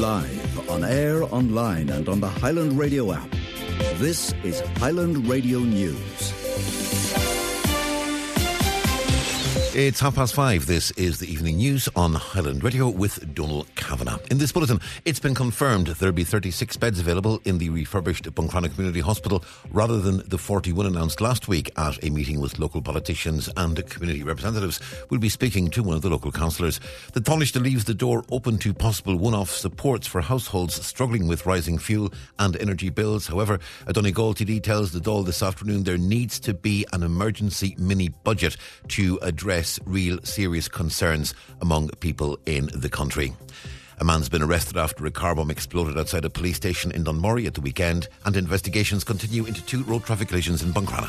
Live, on air, online and on the Highland Radio app. This is Highland Radio News. It's 5:30. This is the evening news on Highland Radio with Donal Kavanagh. In this bulletin, it's been confirmed there'll be 36 beds available in the refurbished Buncrana Community Hospital rather than the 41 announced last week at a meeting with local politicians and community representatives. We'll be speaking to one of the local councillors. The Taoiseach leaves the door open to possible one-off supports for households struggling with rising fuel and energy bills. However, Donegal TD tells the Dáil this afternoon there needs to be an emergency mini-budget to address real serious concerns among people in the country. A man's been arrested after a car bomb exploded outside a police station in Dunmurry at the weekend, and investigations continue into 2 road traffic collisions in Buncrana.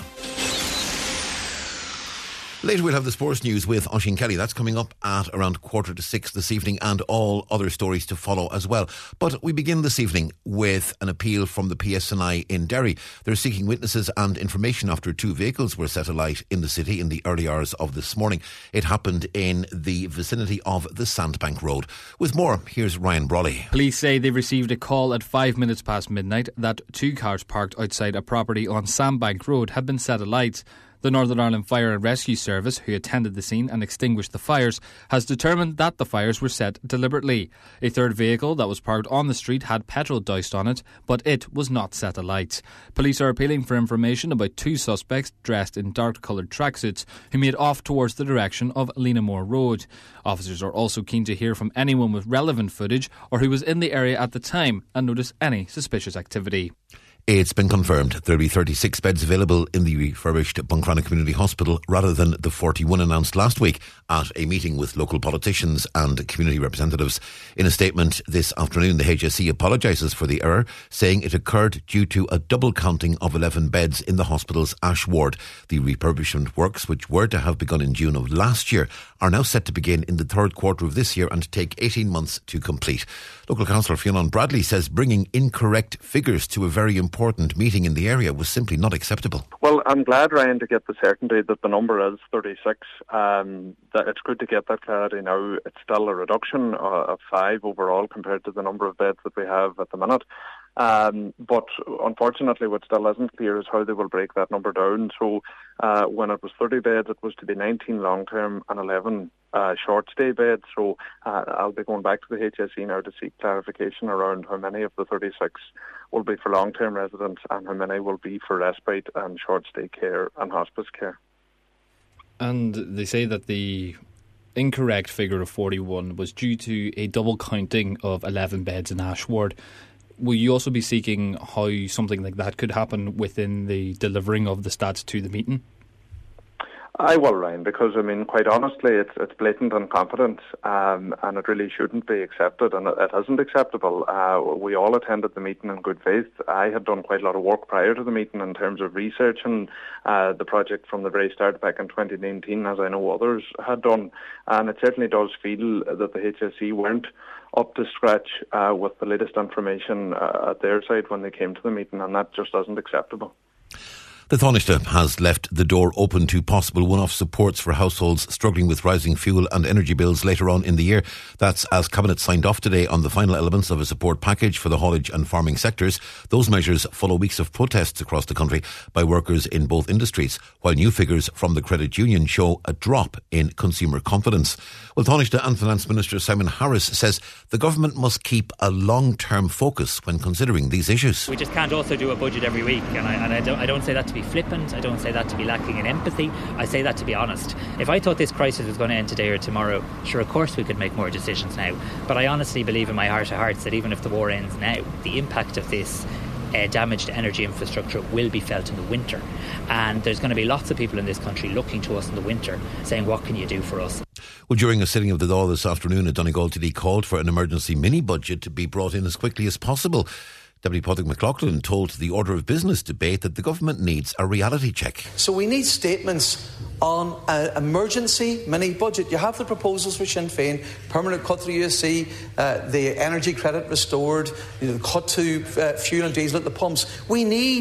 Later we'll have the sports news with Oisín Kelly. That's coming up at around 5:45 this evening, and all other stories to follow as well. But we begin this evening with an appeal from the PSNI in Derry. They're seeking witnesses and information after 2 vehicles were set alight in the city in the early hours of this morning. It happened in the vicinity of the Sandbank Road. With more, here's Ryan Brawley. Police say they received a call at 5 minutes past midnight that 2 cars parked outside a property on Sandbank Road had been set alight. The Northern Ireland Fire and Rescue Service, who attended the scene and extinguished the fires, has determined that the fires were set deliberately. A third vehicle that was parked on the street had petrol doused on it, but it was not set alight. Police are appealing for information about 2 suspects dressed in dark-coloured tracksuits who made off towards the direction of Lenamore Road. Officers are also keen to hear from anyone with relevant footage or who was in the area at the time and noticed any suspicious activity. It's been confirmed there'll be 36 beds available in the refurbished Buncrana Community Hospital rather than the 41 announced last week at a meeting with local politicians and community representatives. In a statement this afternoon, the HSE apologises for the error, saying it occurred due to a double counting of 11 beds in the hospital's Ash ward. The refurbishment works, which were to have begun in June of last year, are now set to begin in the 3rd quarter of this year and take 18 months to complete. Local councillor Fionn Bradley says bringing incorrect figures to a very important meeting in the area was simply not acceptable. Well, I'm glad, Ryan, to get the certainty that the number is 36. That it's good to get that clarity now. It's still a reduction of 5 overall compared to the number of beds that we have at the minute. But unfortunately what still isn't clear is how they will break that number down. So when it was 30 beds, it was to be 19 long-term and 11 short-stay beds. So I'll be going back to the HSE now to seek clarification around how many of the 36 will be for long-term residents and how many will be for respite and short-stay care and hospice care. And they say that the incorrect figure of 41 was due to a double counting of 11 beds in Ash ward. Will you also be seeking how something like that could happen within the delivering of the stats to the meeting? I will, Ryan, because, quite honestly, it's blatant incompetence, and it really shouldn't be accepted, and it isn't acceptable. We all attended the meeting in good faith. I had done quite a lot of work prior to the meeting in terms of researching the project from the very start back in 2019, as I know others had done, and it certainly does feel that the HSE weren't up to scratch with the latest information at their side when they came to the meeting, and that just isn't acceptable. The Taoiseach has left the door open to possible one-off supports for households struggling with rising fuel and energy bills later on in the year. That's as Cabinet signed off today on the final elements of a support package for the haulage and farming sectors. Those measures follow weeks of protests across the country by workers in both industries, while new figures from the credit union show a drop in consumer confidence. Well, Taoiseach and Finance Minister Simon Harris says the government must keep a long-term focus when considering these issues. We just can't also do a budget every week, and I don't say that to be flippant, I don't say that to be lacking in empathy, I say that to be honest. If I thought this crisis was going to end today or tomorrow, sure, of course we could make more decisions now, but I honestly believe in my heart of hearts that even if the war ends now, the impact of this damaged energy infrastructure will be felt in the winter, and there's going to be lots of people in this country looking to us in the winter saying, what can you do for us? Well, during a sitting of the Dáil this afternoon, a Donegal TD called for an emergency mini-budget to be brought in as quickly as possible. Deputy Patrick McLaughlin told the Order of Business debate that the government needs a reality check. So we need statements on an emergency mini-budget. You have the proposals for Sinn Féin, permanent cut to the USC, the energy credit restored, the cut to fuel and diesel at the pumps. We need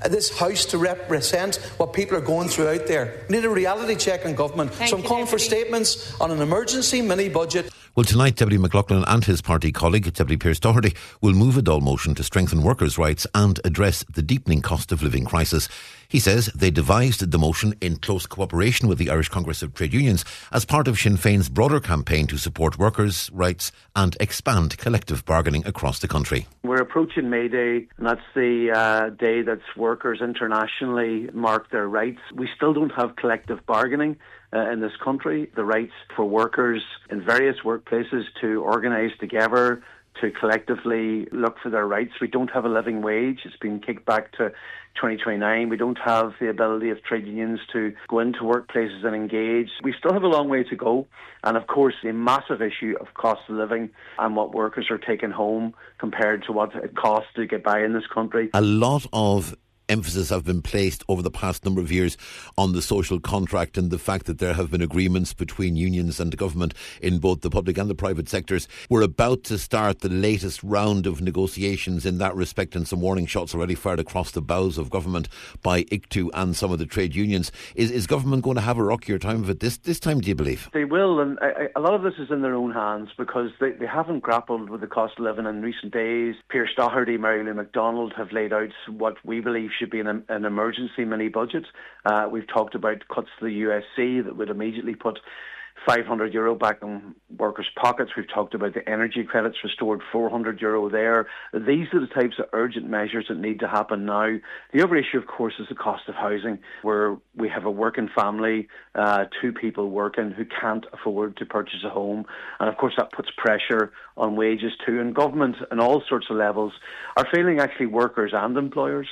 this House to represent what people are going through out there. We need a reality check on government. So I'm calling for statements on an emergency mini-budget. Well, tonight, Deputy McLaughlin and his party colleague, Deputy Pearse Doherty, will move a Dáil motion to strengthen workers' rights and address the deepening cost of living crisis. He says they devised the motion in close cooperation with the Irish Congress of Trade Unions as part of Sinn Féin's broader campaign to support workers' rights and expand collective bargaining across the country. We're approaching May Day, and that's the day that workers internationally mark their rights. We still don't have collective bargaining in this country. The rights for workers in various workplaces to organise together, to collectively look for their rights. We don't have a living wage. It's been kicked back to 2029. We don't have the ability of trade unions to go into workplaces and engage. We still have a long way to go. And of course, the massive issue of cost of living and what workers are taking home compared to what it costs to get by in this country. A lot of emphasis have been placed over the past number of years on the social contract and the fact that there have been agreements between unions and the government in both the public and the private sectors. We're about to start the latest round of negotiations in that respect, and some warning shots already fired across the bows of government by ICTU and some of the trade unions. Is government going to have a rockier time of it this time, do you believe? They will, and a lot of this is in their own hands because they haven't grappled with the cost of living in recent days. Pearse Doherty, Mary Lou McDonald have laid out what we believe should be an emergency mini-budget. We've talked about cuts to the USC that would immediately put €500 back in workers' pockets. We've talked about the energy credits restored, €400 there. These are the types of urgent measures that need to happen now. The other issue, of course, is the cost of housing, where we have a working family, 2 people working who can't afford to purchase a home. And of course, that puts pressure on wages too. And government, on all sorts of levels, are failing actually workers and employers.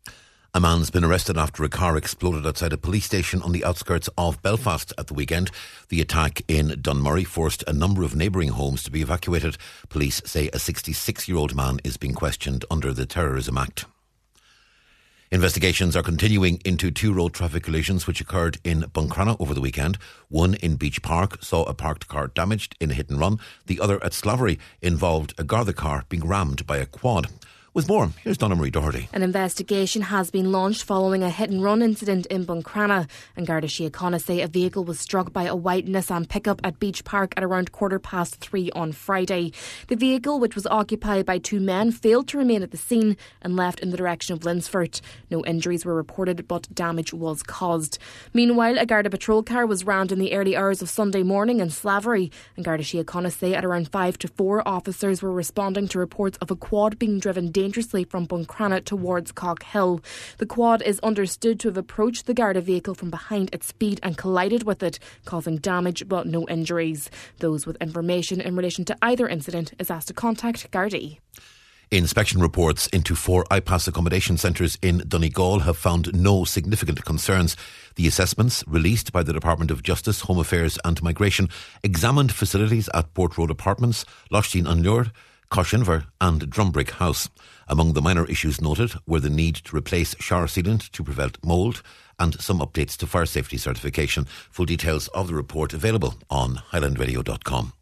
A man's been arrested after a car exploded outside a police station on the outskirts of Belfast at the weekend. The attack in Dunmurry forced a number of neighbouring homes to be evacuated. Police say a 66-year-old man is being questioned under the Terrorism Act. Investigations are continuing into 2 road traffic collisions which occurred in Buncrana over the weekend. One in Beach Park saw a parked car damaged in a hit and run. The other at Slavery involved a Garda car being rammed by a quad. With more, here's Donna Marie Doherty. An investigation has been launched following a hit-and-run incident in Buncrana. And Garda Síochána say a vehicle was struck by a white Nissan pickup at Beach Park at around 3:15 on Friday. The vehicle, which was occupied by 2 men, failed to remain at the scene and left in the direction of Linsford. No injuries were reported, but damage was caused. Meanwhile, a Garda patrol car was rammed in the early hours of Sunday morning in Slavery. And Garda Síochána say at around 5 to 4, officers were responding to reports of a quad being driven dangerously from Buncrana towards Cock Hill. The quad is understood to have approached the Garda vehicle from behind at speed and collided with it, causing damage but no injuries. Those with information in relation to either incident is asked to contact Gardaí. Inspection reports into 4 IPAS accommodation centres in Donegal have found no significant concerns. The assessments, released by the Department of Justice, Home Affairs and Migration, examined facilities at Port Road Apartments, Lochteen an Luir, Coshinver and Drumbrick House. Among the minor issues noted were the need to replace shower sealant to prevent mould and some updates to fire safety certification. Full details of the report available on highlandradio.com.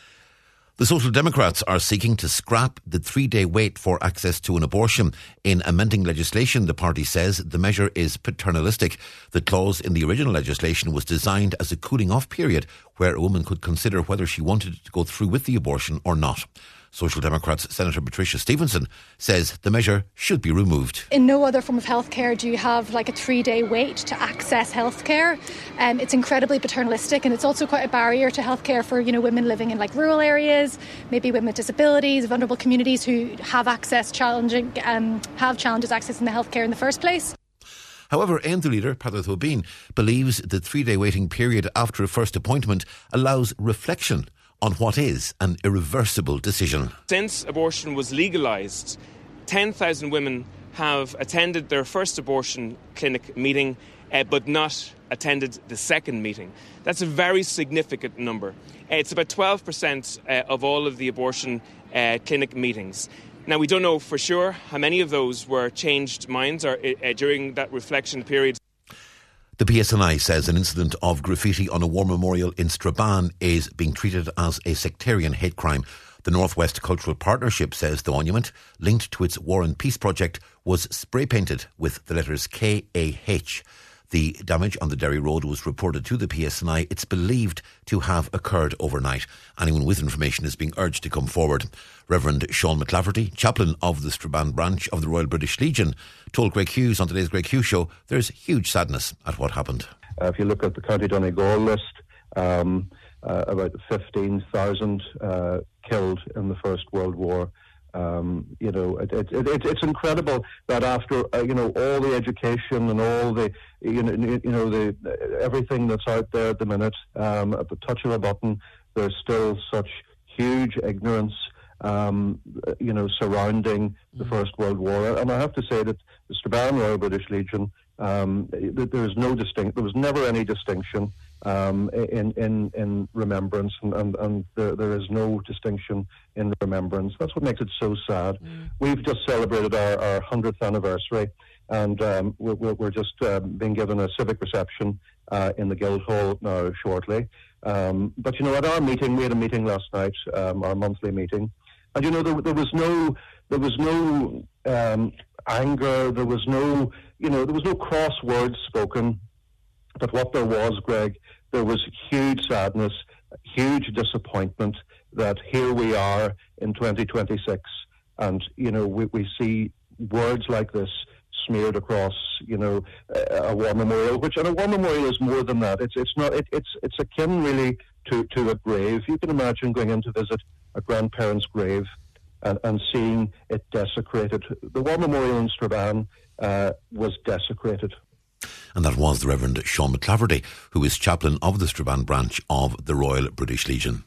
The Social Democrats are seeking to scrap the 3-day wait for access to an abortion. In amending legislation, the party says the measure is paternalistic. The clause in the original legislation was designed as a cooling-off period where a woman could consider whether she wanted to go through with the abortion or not. Social Democrats Senator Patricia Stevenson says the measure should be removed. In no other form of healthcare do you have like a 3-day wait to access healthcare. It's incredibly paternalistic, and it's also quite a barrier to healthcare for women living in like rural areas, maybe women with disabilities, vulnerable communities who have challenges accessing the healthcare in the first place. However, Enda leader Peadar Tóibín believes the 3-day waiting period after a first appointment allows reflection on what is an irreversible decision. Since abortion was legalised, 10,000 women have attended their first abortion clinic meeting but not attended the second meeting. That's a very significant number. It's about 12% of all of the abortion clinic meetings. Now, we don't know for sure how many of those were changed minds or during that reflection period. The PSNI says an incident of graffiti on a war memorial in Strabane is being treated as a sectarian hate crime. The Northwest Cultural Partnership says the monument, linked to its War and Peace project, was spray painted with the letters KAH. The damage on the Derry Road was reported to the PSNI. It's believed to have occurred overnight. Anyone with information is being urged to come forward. Reverend Sean McLafferty, chaplain of the Strabane branch of the Royal British Legion, told Greg Hughes on today's Greg Hughes show there's huge sadness at what happened. If you look at the County Donegal list, about 15,000 killed in the First World War. It's incredible that after all the education and all the the everything that's out there at the minute, at the touch of a button, there's still such huge ignorance surrounding the First World War. And I have to say that the Strabane Royal British Legion, there was never any distinction in remembrance, and there is no distinction in remembrance. That's what makes it so sad. We've just celebrated our 100th anniversary, and we're just being given a civic reception in the Guildhall now shortly. But at our meeting, we had a meeting last night, our monthly meeting, and there was no anger, there was no cross words spoken. But what there was, Greg, there was huge sadness, huge disappointment that here we are in 2026, and we see words like this smeared across a war memorial, and a war memorial is more than that. It's akin really to a grave. You can imagine going in to visit a grandparent's grave and seeing it desecrated. The war memorial in Strabane was desecrated. And that was the Reverend Sean McLafferty, who is chaplain of the Strabane branch of the Royal British Legion.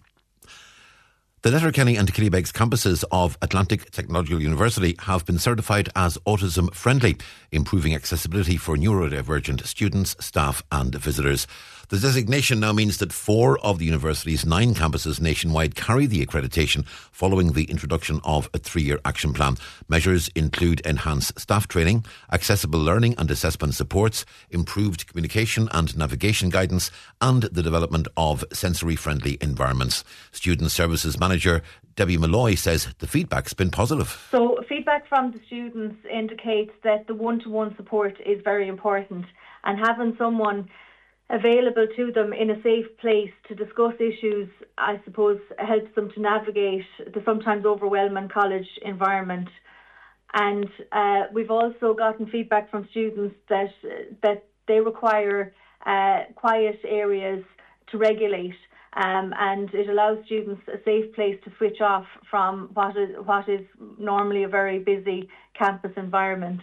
The Letterkenny and Killybegs campuses of Atlantic Technological University have been certified as autism friendly, improving accessibility for neurodivergent students, staff and visitors. The designation now means that 4 of the university's 9 campuses nationwide carry the accreditation following the introduction of a 3-year action plan. Measures include enhanced staff training, accessible learning and assessment supports, improved communication and navigation guidance, and the development of sensory-friendly environments. Student Services Manager Debbie Malloy says the feedback's been positive. So feedback from the students indicates that the one-to-one support is very important, and having someone available to them in a safe place to discuss issues, I suppose, helps them to navigate the sometimes overwhelming college environment. And we've also gotten feedback from students that they require quiet areas to regulate, and it allows students a safe place to switch off from what is normally a very busy campus environment.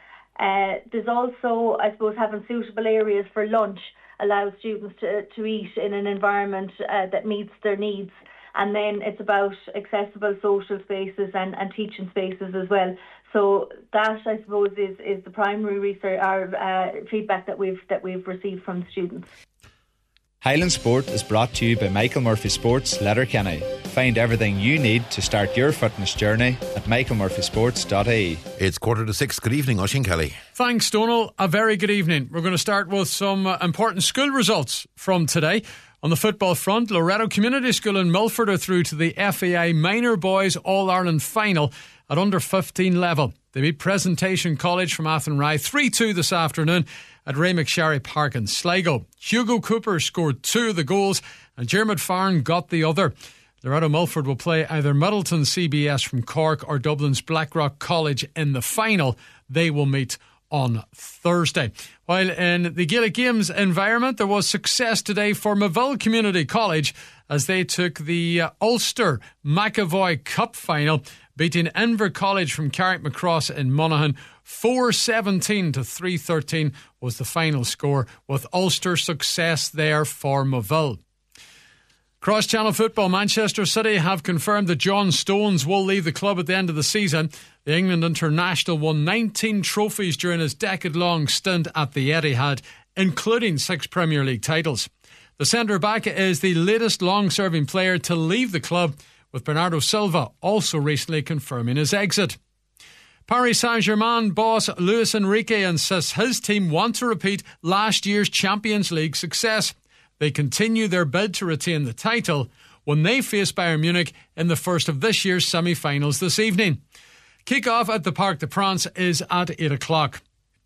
There's also, I suppose, having suitable areas for lunch allows students to eat in an environment that meets their needs. And then it's about accessible social spaces and teaching spaces as well. So that, I suppose, is the primary research or feedback that we've received from the students. Highland Sport is brought to you by Michael Murphy Sports, Letterkenny. Find everything you need to start your fitness journey at michaelmurphysports.ie. It's 5:45. Good evening, Oisín Kelly. Thanks, Donal. A very good evening. We're going to start with some important school results from today. On the football front, Loretto Community School in Milford are through to the FAI Minor Boys All-Ireland Final at under 15 level. They beat Presentation College from Athenry 3-2 this afternoon at Ray McSherry Park in Sligo. Hugo Cooper scored 2 of the goals and Jermid Farn got the other. Loretto Milford will play either Middleton CBS from Cork or Dublin's Blackrock College in the final. They will meet on Thursday. While in the Gaelic Games environment, there was success today for Moville Community College as they took the Ulster McAvoy Cup final, beating Inver College from Carrickmacross in Monaghan. 4-17 to 3-13 was the final score, with Ulster success there for Moville. Cross-Channel football, Manchester City have confirmed that John Stones will leave the club at the end of the season. The England international won 19 trophies during his decade-long stint at the Etihad, including 6 Premier League titles. The centre-back is the latest long-serving player to leave the club, with Bernardo Silva also recently confirming his exit. Paris Saint-Germain boss Luis Enrique insists his team want to repeat last year's Champions League success. They continue their bid to retain the title when they face Bayern Munich in the first of this year's semi-finals this evening. Kick-off at the Parc des Princes is at 8 o'clock.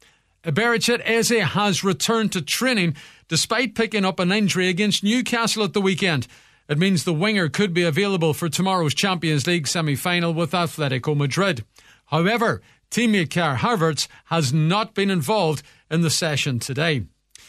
Eberechi Eze has returned to training despite picking up an injury against Newcastle at the weekend. It means the winger could be available for tomorrow's Champions League semi-final with Atletico Madrid. However, teammate Kai Havertz has not been involved in the session today.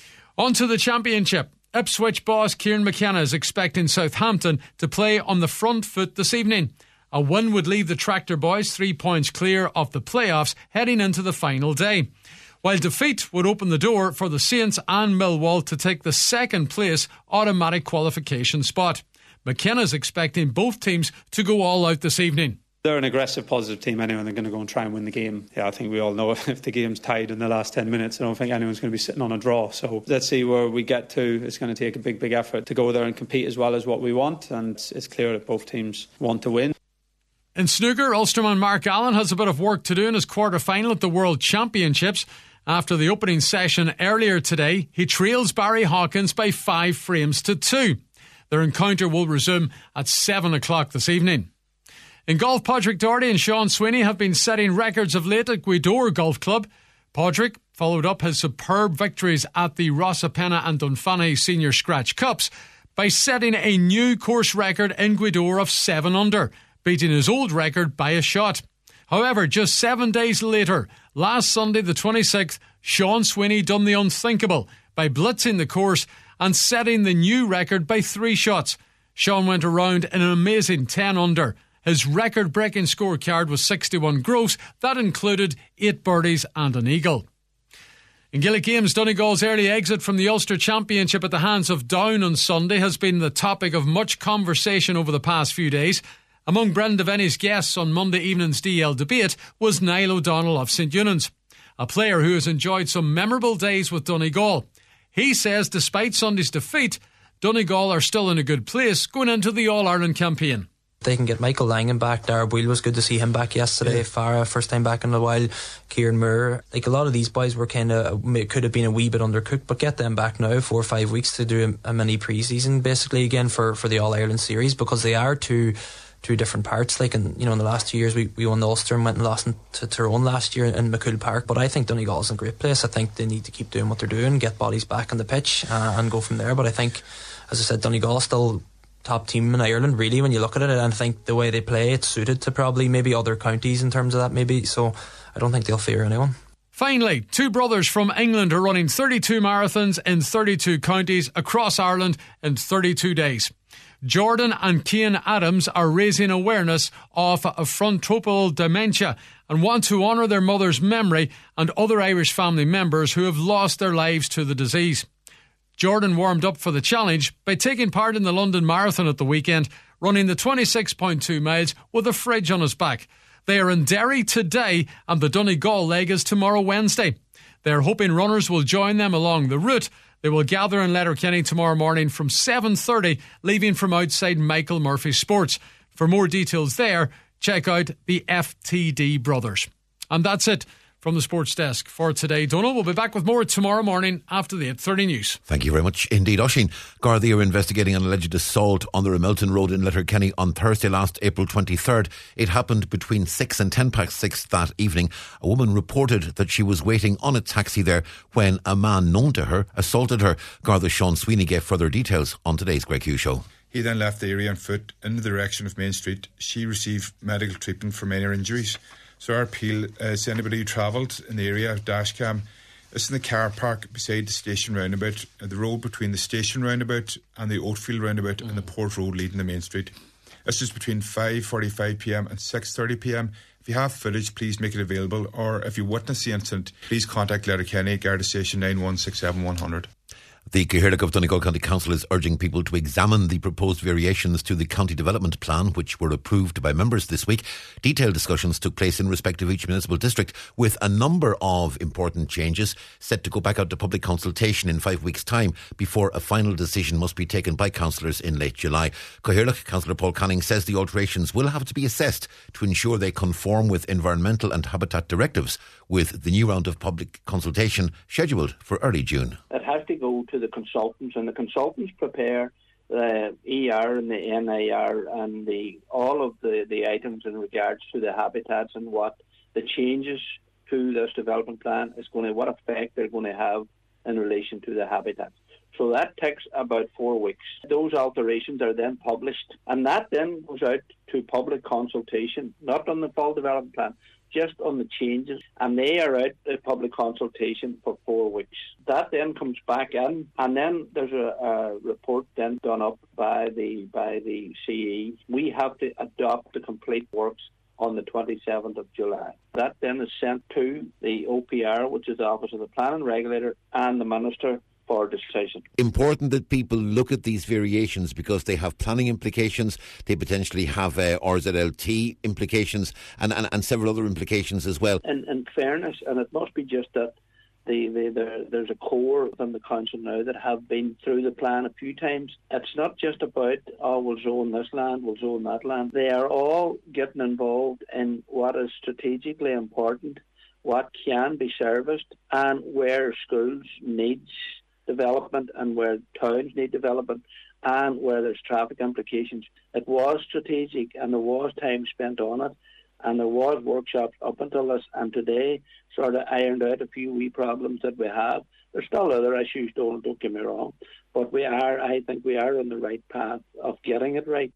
On to the Championship. Ipswich boss Kieran McKenna is expecting Southampton to play on the front foot this evening. A win would leave the Tractor Boys 3 points clear of the playoffs heading into the final day, while defeat would open the door for the Saints and Millwall to take the second place automatic qualification spot. McKenna is expecting both teams to go all out this evening. They're an aggressive, positive team anyway, and they're going to go and try and win the game. Yeah, I think we all know if the game's tied in the last 10 minutes, I don't think anyone's going to be sitting on a draw. So let's see where we get to. It's going to take a big, big effort to go there and compete as well as what we want, and it's clear that both teams want to win. In snooker, Ulsterman Mark Allen has a bit of work to do in his quarter-final at the World Championships. After the opening session earlier today, he trails Barry Hawkins by 5 frames to 2. Their encounter will resume at 7 o'clock this evening. In golf, Padraig Doherty and Sean Sweeney have been setting records of late at Gweedore Golf Club. Padraig followed up his superb victories at the Rossapena and Dunfanny Senior Scratch Cups by setting a new course record in Gweedore of 7 under, beating his old record by a shot. However, just 7 days later, last Sunday the 26th, Sean Sweeney done the unthinkable by blitzing the course and setting the new record by 3 shots. Sean went around in an amazing 10 under. His record-breaking scorecard was 61 gross. That included 8 birdies and an eagle. In Gaelic games, Donegal's early exit from the Ulster Championship at the hands of Down on Sunday has been the topic of much conversation over the past few days. Among Brendan Devaney's guests on Monday evening's DL debate was Niall O'Donnell of St Eunan's, a player who has enjoyed some memorable days with Donegal. He says despite Sunday's defeat, Donegal are still in a good place going into the All-Ireland campaign. They can get Michael Langan back. Dara Boyle was good to see him back yesterday. Yeah. Farah, first time back in a while. Kieran Moore. Like a lot of these boys were could have been a wee bit undercooked, but get them back now 4 or 5 weeks to do a mini pre-season basically again for the All-Ireland series, because they are two different parts. Like in the last 2 years we won the Ulster and went and lost to Tyrone last year in McCool Park. But I think Donegal's in a great place. I think they need to keep doing what they're doing, get bodies back on the pitch and go from there. But I think, as I said, Donegal's still top team in Ireland really when you look at it, and I think the way they play it's suited to probably maybe other counties in terms of that maybe, so I don't think they'll fear anyone. Finally, 2 brothers from England are running 32 marathons in 32 counties across Ireland in 32 days. Jordan and Cian Adams are raising awareness of frontotemporal dementia and want to honour their mother's memory and other Irish family members who have lost their lives to the disease. Jordan warmed up for the challenge by taking part in the London Marathon at the weekend, running the 26.2 miles with a fridge on his back. They are in Derry today and the Donegal leg is tomorrow Wednesday. They are hoping runners will join them along the route. They will gather in Letterkenny tomorrow morning from 7:30, leaving from outside Michael Murphy Sports. For more details there, check out the FTD Brothers. And that's it from the Sports Desk for today. Donald will be back with more tomorrow morning after the 8:30 news. Thank you very much indeed. Oisín, Gardaí are investigating an alleged assault on the Ramelton Road in Letterkenny on Thursday last April 23rd. It happened between 6 and 6:10 that evening. A woman reported that she was waiting on a taxi there when a man known to her assaulted her. Garda's Sean Sweeney gave further details on today's Greg Hughes Show. He then left the area on foot in the direction of Main Street. She received medical treatment for minor injuries. So our appeal is to anybody who travelled in the area of Dashcam. It's in the car park beside the station roundabout, the road between the station roundabout and the Oatfield roundabout and the Port Road leading to Main Street. It's just between 5:45pm and 6:30pm. If you have footage, please make it available, or if you witness the incident, please contact Letterkenny, Garda Station 9167 100. The Cathaoirleach of Donegal County Council is urging people to examine the proposed variations to the county development plan, which were approved by members this week. Detailed discussions took place in respect of each municipal district, with a number of important changes set to go back out to public consultation in 5 weeks' time before a final decision must be taken by councillors in late July. Cathaoirleach Councillor Paul Canning says the alterations will have to be assessed to ensure they conform with environmental and habitat directives, with the new round of public consultation scheduled for early June. It has to go to the consultants, and the consultants prepare the ER and the NIR and all of the items in regards to the habitats and what the changes to this development plan is going to, what effect they're going to have in relation to the habitats. So that takes about 4 weeks. Those alterations are then published, and that then goes out to public consultation, not on the full development plan, just on the changes, and they are out at public consultation for 4 weeks. That then comes back in, and then there's a report then done up by the CE. We have to adopt the complete works on the 27th of July. That then is sent to the OPR, which is the Office of the Planning Regulator, and the Minister for decision. Important that people look at these variations because they have planning implications, they potentially have RZLT implications and several other implications as well. In fairness, and it must be just that there's a core within the council now that have been through the plan a few times. It's not just about, we'll zone this land, we'll zone that land. They are all getting involved in what is strategically important, what can be serviced, and where schools needs development and where towns need development and where there's traffic implications. It was strategic and there was time spent on it and there was workshops up until this, and today sort of ironed out a few wee problems that we have. There's still other issues, don't get me wrong, but I think we are on the right path of getting it right.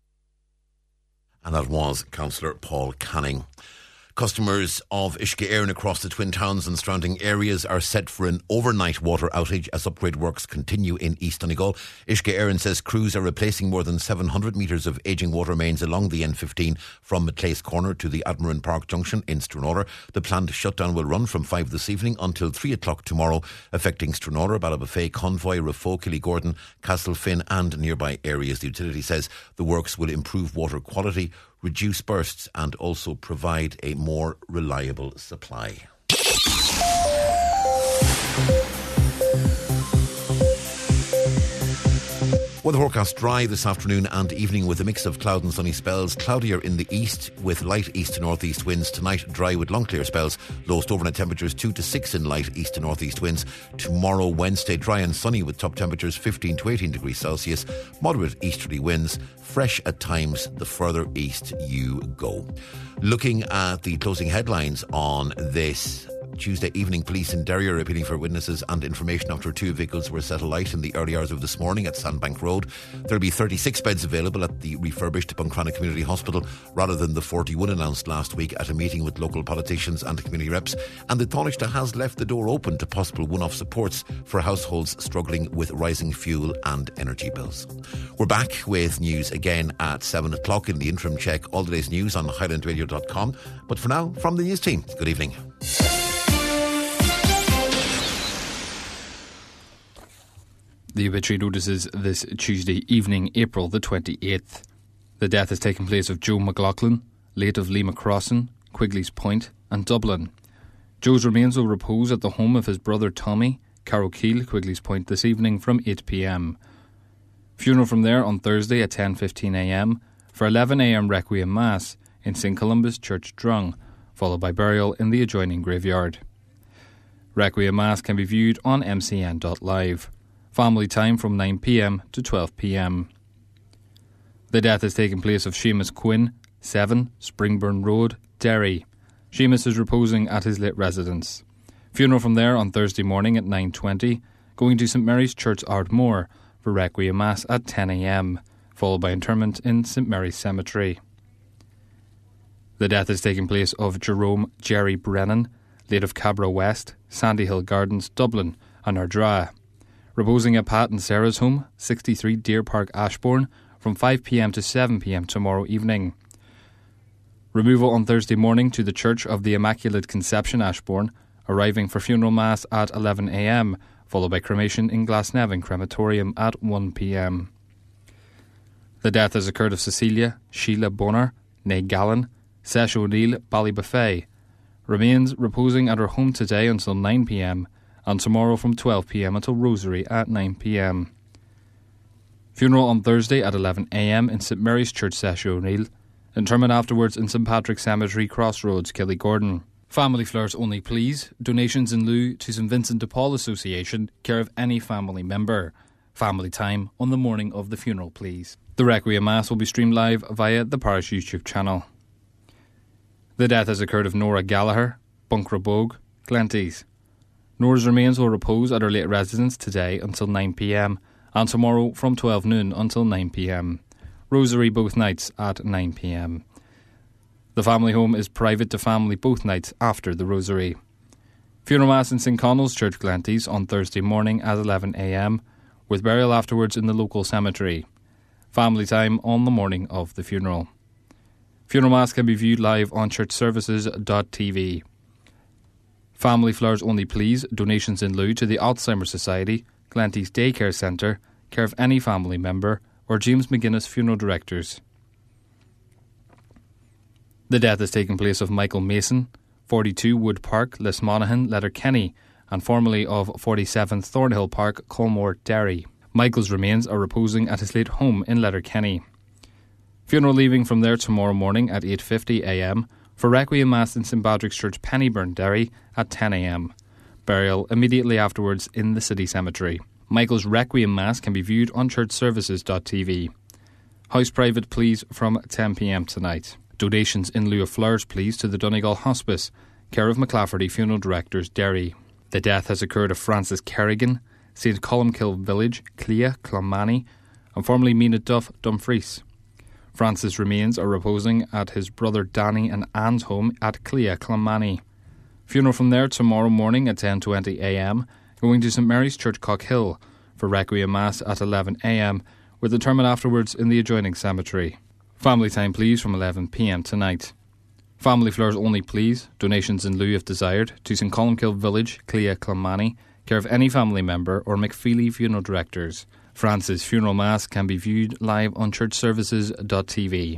And that was Councillor Paul Canning. Customers of Uisce Éireann across the Twin Towns and surrounding areas are set for an overnight water outage as upgrade works continue in East Donegal. Uisce Éireann says crews are replacing more than 700 metres of ageing water mains along the N15 from Maclease Corner to the Admiral Park Junction in Stranora. The planned shutdown will run from 5 this evening until 3 o'clock tomorrow, affecting Stranora, Ballabafay, Convoy, Rafo, Killygordon, Castlefin and nearby areas. The utility says the works will improve water quality, reduce bursts and also provide a more reliable supply. Weather forecast dry this afternoon and evening with a mix of cloud and sunny spells. Cloudier in the east with light east to northeast winds. Tonight dry with long clear spells. Lowest overnight temperatures 2 to 6 in light east to northeast winds. Tomorrow Wednesday dry and sunny with top temperatures 15 to 18 degrees Celsius. Moderate easterly winds. Fresh at times the further east you go. Looking at the closing headlines on this Tuesday evening, police in Derry are appealing for witnesses and information after 2 vehicles were set alight in the early hours of this morning at Sandbank Road. There'll be 36 beds available at the refurbished Buncrana Community Hospital rather than the 41 announced last week at a meeting with local politicians and community reps. And the Taoiseach has left the door open to possible one-off supports for households struggling with rising fuel and energy bills. We're back with news again at 7 o'clock. In the interim, check all today's news on highlandradio.com. But for now, from the news team, good evening. The obituary notices this Tuesday evening, April the 28th. The death has taken place of Joe McLaughlin, late of Lima Crossing, Quigley's Point and Dublin. Joe's remains will repose at the home of his brother Tommy, Carrowkeel, Quigley's Point, this evening from 8 p.m. Funeral from there on Thursday at 10:15 a.m. for 11 a.m. Requiem Mass in St Columba's Church Drung, followed by burial in the adjoining graveyard. Requiem Mass can be viewed on mcn.live. Family time from 9 p.m. to 12 p.m. The death has taken place of Seamus Quinn, 7, Springburn Road, Derry. Seamus is reposing at his late residence. Funeral from there on Thursday morning at 9:20, going to St Mary's Church Ardmore for Requiem Mass at 10 a.m, followed by interment in St Mary's Cemetery. The death has taken place of Jerome Jerry Brennan, late of Cabra West, Sandyhill Gardens, Dublin, and Ardra. Reposing at Pat and Sarah's home, 63 Deer Park, Ashbourne, from 5 p.m. to 7 p.m. tomorrow evening. Removal on Thursday morning to the Church of the Immaculate Conception, Ashbourne, arriving for funeral mass at 11 a.m, followed by cremation in Glasnevin Crematorium at 1 p.m. The death has occurred of Cecilia Sheila Bonner, née Gallen, Sesh O'Neill, Ballybofey. Remains reposing at her home today until 9 p.m, and tomorrow from 12 p.m. until Rosary at 9 p.m. Funeral on Thursday at 11 a.m. in St Mary's Church, Sesh O'Neill. Interment afterwards in St Patrick's Cemetery, Crossroads, Killygordon. Family flowers only, please. Donations in lieu to St Vincent de Paul Association, care of any family member. Family time on the morning of the funeral, please. The Requiem Mass will be streamed live via the parish YouTube channel. The death has occurred of Nora Gallagher, Bunkrabogue, Glenties. Nora's remains will repose at her late residence today until 9 p.m. and tomorrow from 12 noon until 9 p.m. Rosary both nights at 9 p.m. The family home is private to family both nights after the Rosary. Funeral Mass in St Connell's Church, Glenties on Thursday morning at 11 a.m, with burial afterwards in the local cemetery. Family time on the morning of the funeral. Funeral Mass can be viewed live on churchservices.tv. Family flowers only please, donations in lieu to the Alzheimer's Society, Glenties Daycare Centre, care of any family member, or James McGuinness Funeral Directors. The death has taken place of Michael Mason, 42 Wood Park, Lismonaghan, Letterkenny, and formerly of 47 Thornhill Park, Colmore, Derry. Michael's remains are reposing at his late home in Letterkenny. Funeral leaving from there tomorrow morning at 8:50 a.m, for Requiem Mass in St Patrick's Church, Pennyburn, Derry at 10 a.m. Burial immediately afterwards in the city cemetery. Michael's Requiem Mass can be viewed on churchservices.tv. House private please from 10 p.m. tonight. Donations in lieu of flowers please to the Donegal Hospice, care of McLafferty Funeral Directors, Derry. The death has occurred of Francis Kerrigan, St Columkill Village, Clea, Clonmany, and formerly Mina Duff, Dumfries. Francis' remains are reposing at his brother Danny and Anne's home at Clea, Clonmany. Funeral from there tomorrow morning at 10:20 a.m, going to St Mary's Church, Cockhill, for Requiem Mass at 11 a.m, with interment afterwards in the adjoining cemetery. Family time please from 11 p.m. tonight. Family flowers only please, donations in lieu if desired, to St Columkill Village, Clea, Clonmany, care of any family member or McFeely Funeral Directors. Francis' Funeral Mass can be viewed live on churchservices.tv.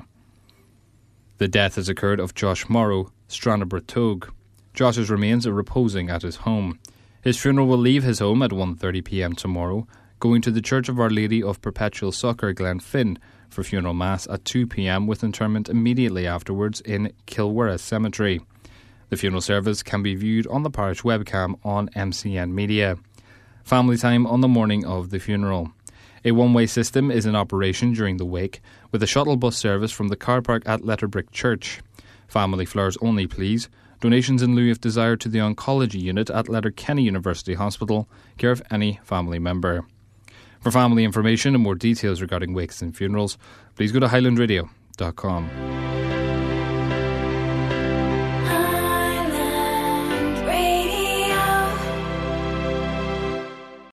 The death has occurred of Josh Morrow, Stranraber Togue. Josh's remains are reposing at his home. His funeral will leave his home at 1:30 p.m. tomorrow, going to the Church of Our Lady of Perpetual Succour, Glenfin, for funeral mass at 2 p.m. with interment immediately afterwards in Kilwera Cemetery. The funeral service can be viewed on the parish webcam on MCN Media. Family time on the morning of the funeral. A one-way system is in operation during the wake, with a shuttle bus service from the car park at Letterbrick Church. Family flowers only please. Donations in lieu if desired to the oncology unit at Letterkenny University Hospital, care of any family member. For family information and more details regarding wakes and funerals, please go to highlandradio.com.